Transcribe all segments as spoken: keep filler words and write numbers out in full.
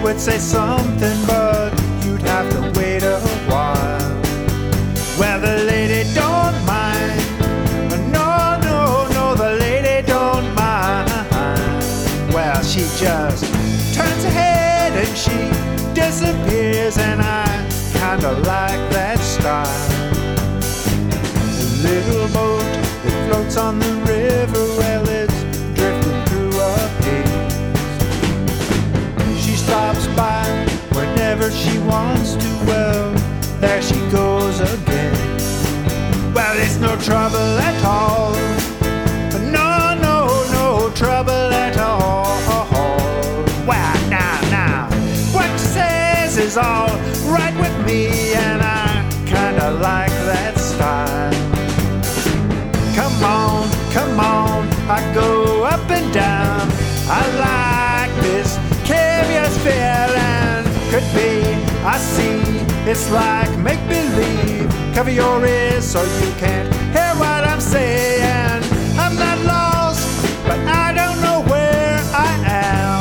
would say something, but you'd have to wait a while. Well, the lady don't mind. No, no, no, the lady don't mind. Well, she just turns her head and she disappears, and I kinda like that style. A little boat that floats on the river, well, it's drifting through a haze. She stops by whenever she wants to, well, there she goes again. Well, it's no trouble at all. No, no, no trouble at all. Well, now, now, what she says is all right with me, and I kinda like that style. Come on, come on, I go up and down. I like this curious feeling. Could be, I see, it's like make-believe. Cover your ears so you can't hear what I'm saying. I'm not lost, but I don't know where I am.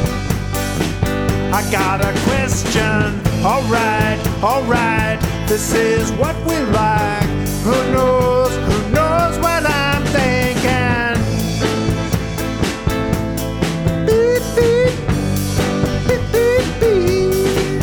I got a question, alright, alright. This is what we like. Who knows, who knows what I'm thinking? Beep, beep, beep, beep, beep.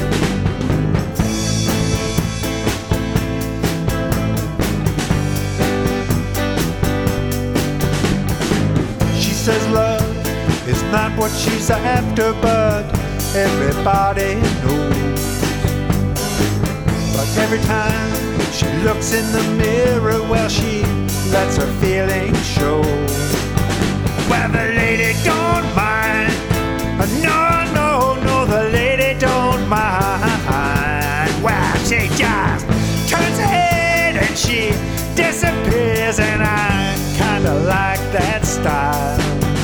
She says love is not what she's after, but everybody knows. But every time she looks in the mirror, well, she lets her feelings show. Well, the lady don't mind. No, no, no, the lady don't mind. Well, she just turns her head and she disappears, and I kinda like that style.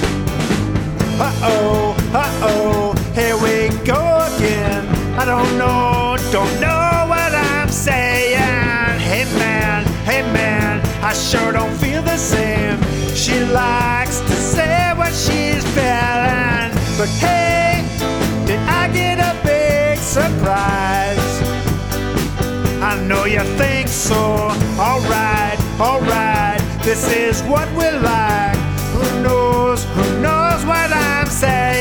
Uh-oh, uh-oh, here we go again. I don't know, don't know what I'm saying. Hey man, hey man, I sure don't feel the same. She likes to say what she's feeling, but hey, did I get a big surprise? I know you think so. Alright, alright, this is what we like. Who knows, who knows what I'm saying?